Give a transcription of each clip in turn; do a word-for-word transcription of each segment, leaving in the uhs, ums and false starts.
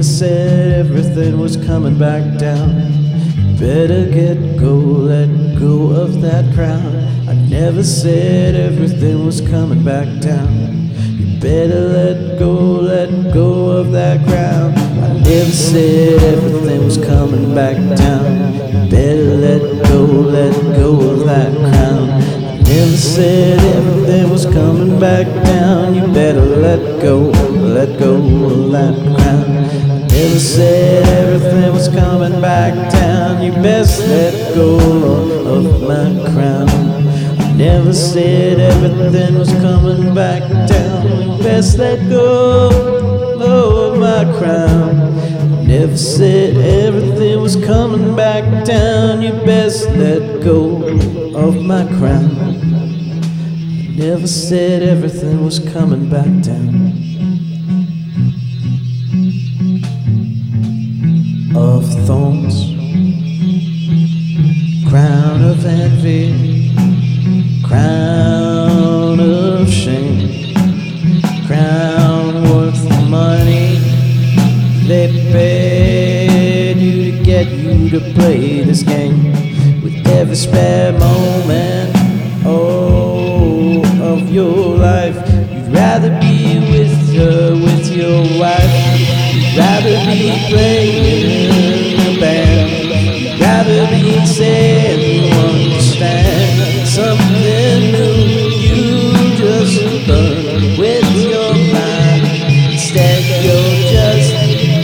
never said everything was coming back down. You better get go, let go of that crown. I never said everything was coming back down. You better let go, let go of that crown. I never said everything was coming back down. You better let go, let go of that crown. I never said everything was coming back down. You better let go, let go of that crown. I never said everything was coming back down. You best let go of my crown. I never said everything was coming back down. You best let go of my crown. I never said everything was coming back down. You best let go of my crown. I never said everything was coming back down. Of thorns, crown of envy, crown of shame, crown worth money. They paid you to get you to play this game. With every spare moment, oh, of your life, you'd rather be with her, with your wife. You'd rather be playing in a band. You'd rather be saying you understand something new you just learned with your mind. Instead you're just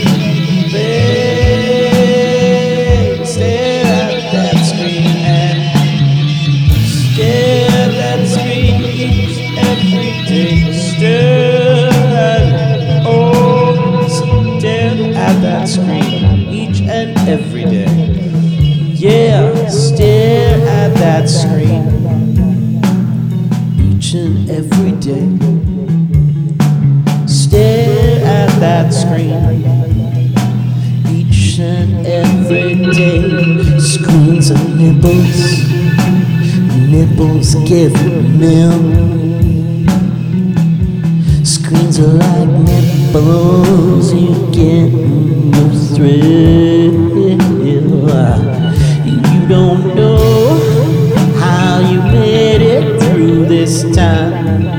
there, stare at that screen and stare at that screen each every day. Stare at, oh, stare at that screen each and every day. Yeah, stare at that screen each and every day. Stare at that screen each and every day. Screens and nipples, nipples give milk. Screens are like nipples, you get no thrill. You don't know how you made it through this time.